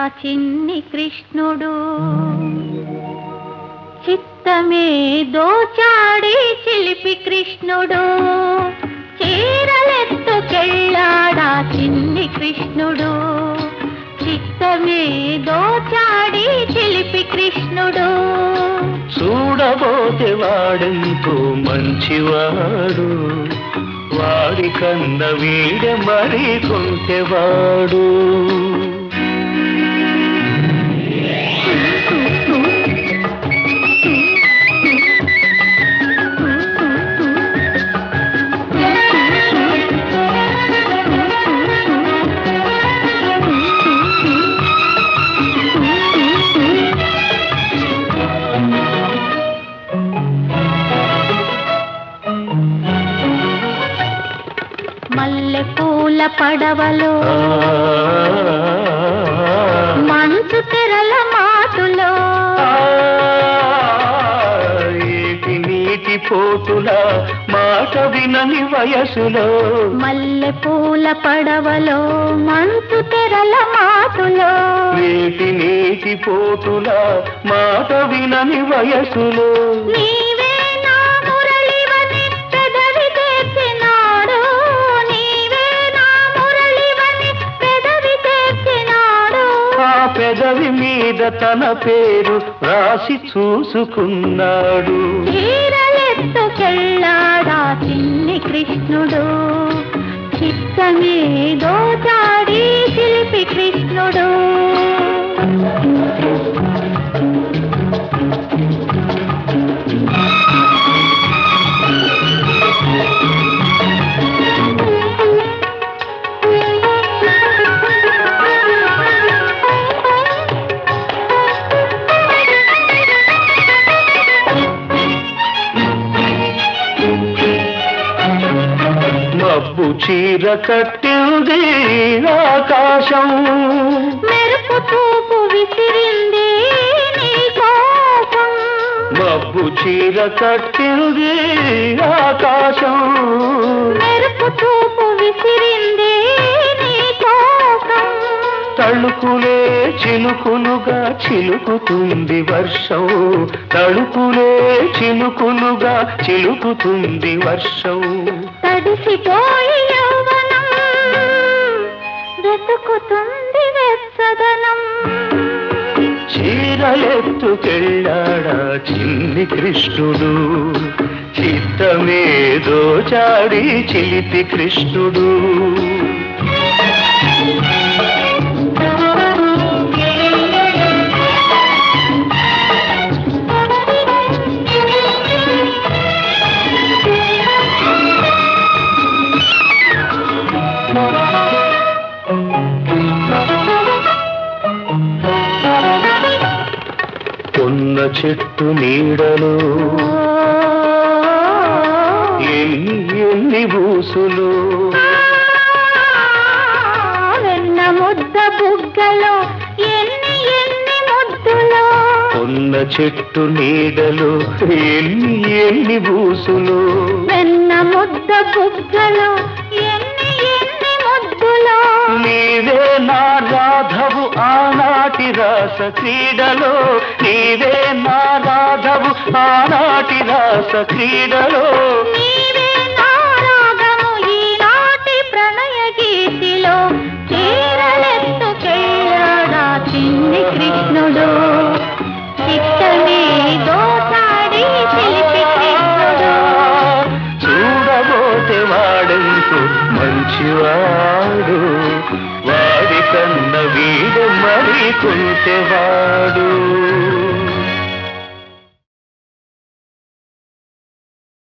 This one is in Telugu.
చిన్ని కృష్ణుడు చిత్తమే దోచాడి చిలిపి కృష్ణుడు చీరలెత్తుకెళ్ళాడా చిన్ని కృష్ణుడు చిత్తమే దోచాడి చిలిపి కృష్ణుడు చూడబోతే వాడెంతో మంచివాడు వాడి కన్న వీడ మరి కొంటెవాడు మల్లె పూల పడవలో మంచు తెరల మాటులో ఏటి నీటి పోటుల మాట వినని వయసులో మల్లె పూల పడవలో మంచు తెరల మాటులో ఏటి నీటి పోటుల మాట వినని వయసులో పెదవి మీద తన పేరు రాసి చూసుకున్నాడు చీరలెత్తుకెళ్ళాడా చిన్ని కృష్ణుడు చిత్తమే దోచాడి చిలిపి కృష్ణుడు మబ్బు చీర కట్టింది ఆకాశం మెరుపు చూపు విసిరింది నీ కోసం మబ్బు చీర కట్టింది ఆకాశం మెరుపు చూపు విసిరింది నీ కోసం తళుకులే చినుకులుగా చిలుకుతుంది వర్షం తళుకులే చినుకులుగా చిలుకుతుంది వర్షం తడిసిపోయి యౌవనం వెతుకుతుంది వెచ్చదనం చీరలెత్తుకెళ్ళాడా చిన్ని కృష్ణుడు చిత్తమే దోచాడి చిలిపి కృష్ణుడు కొన్న చెట్టు నీడలో ఎన్ని బూసులు వెన్న ముద్ద బుగ్గలో ఎన్ని ముద్దులో కొన్న చెట్టు నీడలో ఎన్ని బూసులు వెన్న ముద్ద బుగ్గలో ఎన్ని ముద్దులో నీవే నా రాధవు ఆనాటి రాస క్రీడలో నీవే నా రాధవు ఆనాటి రాస క్రీడలో నీవే నా రాగము ఈనాటి ప్రణయ గీతిలో చీరలెత్తుకెళ్ళాడా చిన్ని కృష్ణుడు చిత్తమే దోచాడి చిలిపి కృష్ణుడు చూడబోతే వాడెంతో మంచివాడు వాడి కన్న వీడు మరి కొంటెవాడు